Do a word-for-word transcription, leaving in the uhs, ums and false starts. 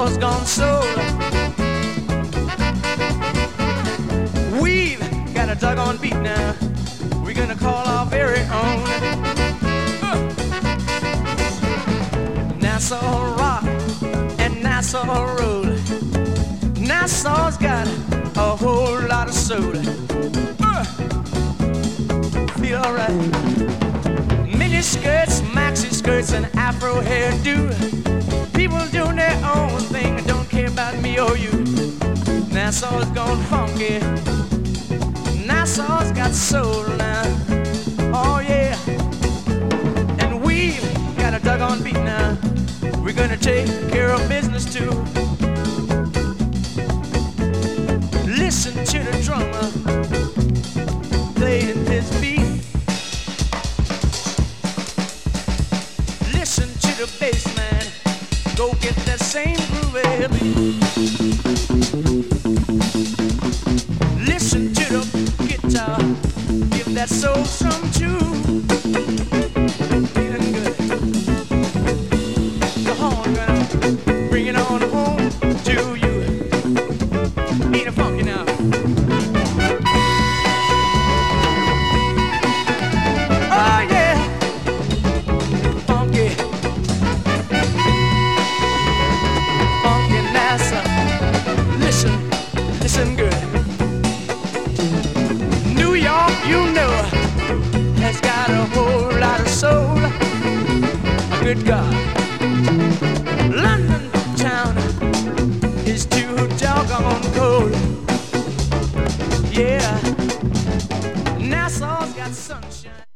Nassau's gone soul. We've got a doggone beat now. We're gonna call our very own. Uh. Nassau rock and Nassau roll. Nassau's got a whole lot of soul. Uh. Feel alright. Mini skirts, maxi skirts, and afro hairdo. People doing their own thing and don't care about me or you. Nassau's gone funky. Nassau's got soul now. Oh yeah. And we've got a doggone beat now. We're gonna take care of business too. Listen to the drummer playing his beat. Listen to the bass man, go get that same groovy beat. Listen to the guitar, give that soul some tune. Feeling good. The horn gonna bring it on home to you. Ain't it funky now? Oh yeah, funky, funky Nassau. Listen, listen good. New York, you know, has got a whole lot of soul. Good God, London town is too doggone cold. Yeah, Nassau's got sunshine.